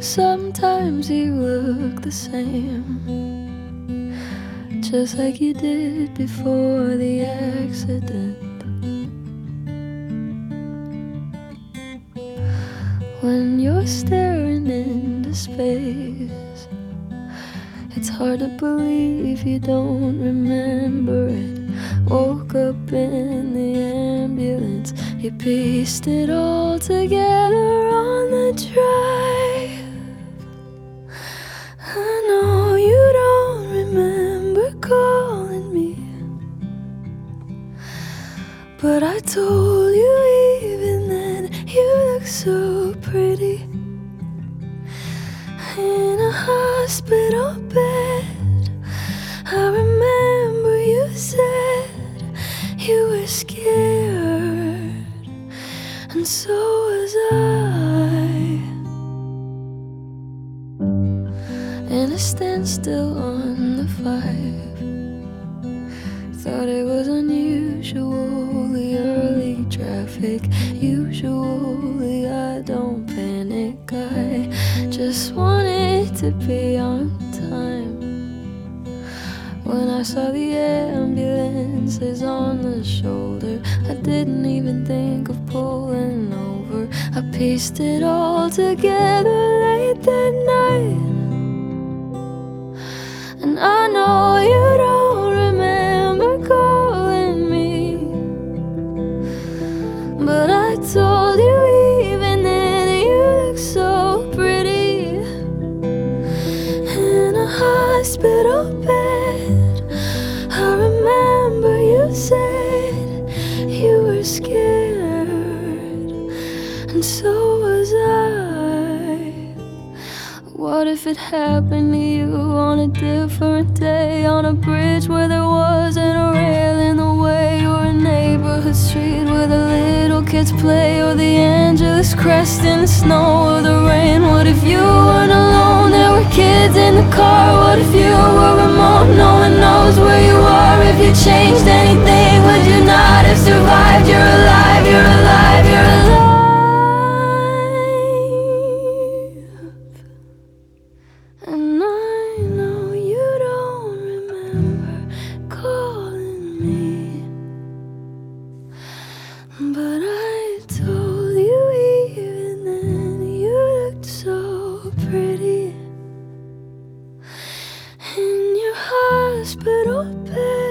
Sometimes you look the same, just like you did before the accident. When you're staring into space, it's hard to believe you don't remember it. Woke up in the ambulance, you pieced it all together on the drive. I know you don't remember calling me, but I told you even then you look so pretty in a hospital bed. I remember you said you were scared, and so was I. In a standstill on the 5, thought it was unusually early traffic. Usually I don't panic, I just wanted to be on time. When I saw the ambulances on the shoulder, I didn't even think of pulling over. I pieced it all together late that night. And I know you don't remember calling me, but I told you even then you look so pretty in a hospital bed. I remember you said you were scared, and so was I. What if it happened to you on a different day, on a bridge where there wasn't a rail in the way, or a neighborhood street where the little kids play, or the Angeles crest in the snow or the rain? What if you weren't alone, there were kids in the car? What if you were remote, no one knows where you are? If you changed anything, would you not have survived? You're alive, you're alive, you're alive. And I know you don't remember calling me, but I told you even then you looked so pretty in your hospital bed.